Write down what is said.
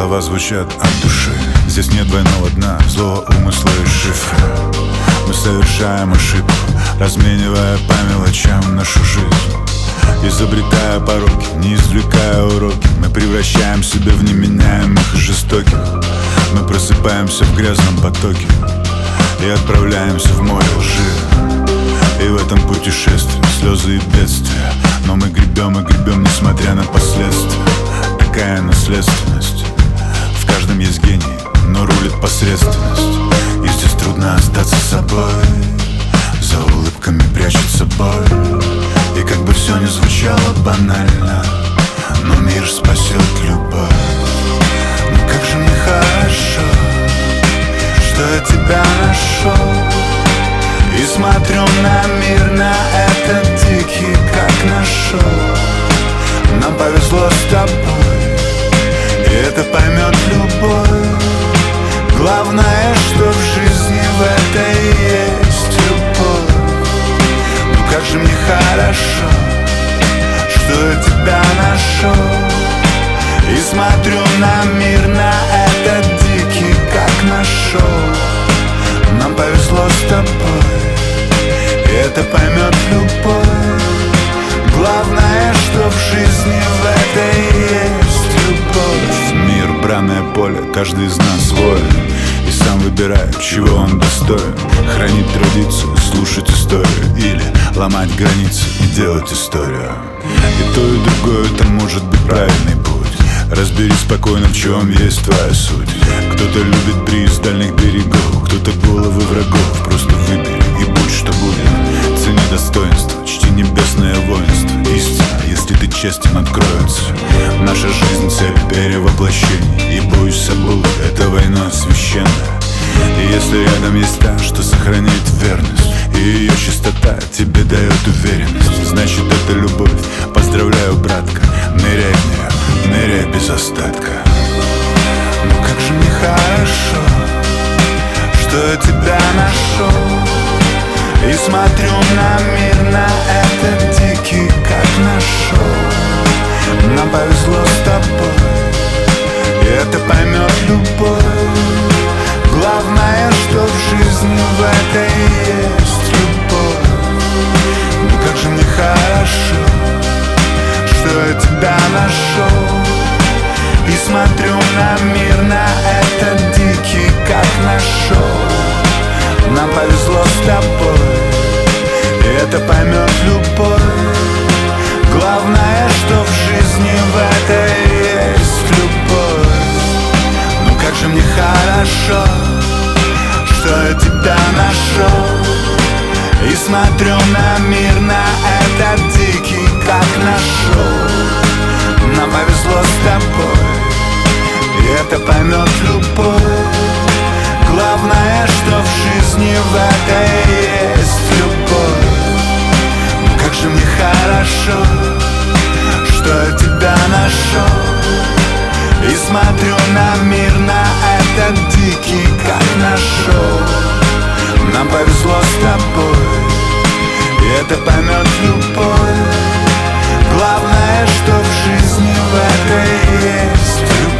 Слова звучат от души. Здесь нет двойного дна, злого умысла и шифра. Мы совершаем ошибку, разменивая по мелочам нашу жизнь. Изобретая пороки, не извлекая уроки, мы превращаем себя в неменяемых и жестоких. Мы просыпаемся в грязном потоке и отправляемся в море лжи. И в этом путешествии слезы и бедствия, но мы гребем и гребем, несмотря на последствия. Такая наследственность. В каждом есть гений, но рулит посредственность. И здесь трудно остаться собой. За улыбками прячется боль. И как бы все ни звучало банально, но мир спасет любовь. Ну как же мне хорошо, что я тебя нашел. И смотрю на мир, на этот дикий, как на шоу. Нам повезло с тобой, и это поймет любовь. Главное, что в жизни в этой есть любовь. Ну как же мне хорошо, что я тебя нашел. И смотрю на мир, на этот дикий, как на шоу. Нам повезло с тобой, и это поймет любовь. Главное, что в жизни в этой есть любовь. Мир, бранное поле, каждый из нас воин, и сам выбирает, чего он достоин. Хранить традицию, слушать историю, или ломать границы и делать историю. И то, и другое, это может быть правильный путь. Разберись спокойно, в чем есть твоя суть. Кто-то любит бриз дальних берегов, кто-то головы врагов. Просто выбери и будь что будет. Цени достоинство, чти небесное воинство. Истина, если ты честен, откроется. Наша жизнь цель перевоплощений. И бой с собой — это война священная. И если рядом есть та, что сохраняет верность, и ее чистота тебе дает уверенность, значит это любовь. Поздравляю, братка, ныряй в нее, ныряй без остатка. Ну как же мне хорошо, что я тебя нашел. И смотрю на мир, на этот дикий, как на шоу. Нам повезло с тобой, и это поймет любовь. Главное, что в жизни в этой есть любовь. Ну как же мне хорошо, что я тебя нашел. И смотрю на мир, на этот дикий, как на шоу. Нам повезло с тобой, и это поймет любовь. Главное, что в жизни в этой есть любовь. Ну как же мне хорошо, что я тебя нашел. И смотрю на мир, на этот дикий, как на шоу. Нам повезло с тобой, и это поймет любовь. Главное, что в жизни в этой есть любовь. Ну как же мне хорошо, что я тебя нашел. И смотрю на мир, на этот дикий, как на шоу. Нам повезло с тобой, и это поймет любовь. Главное, что в жизни в этой есть любовь.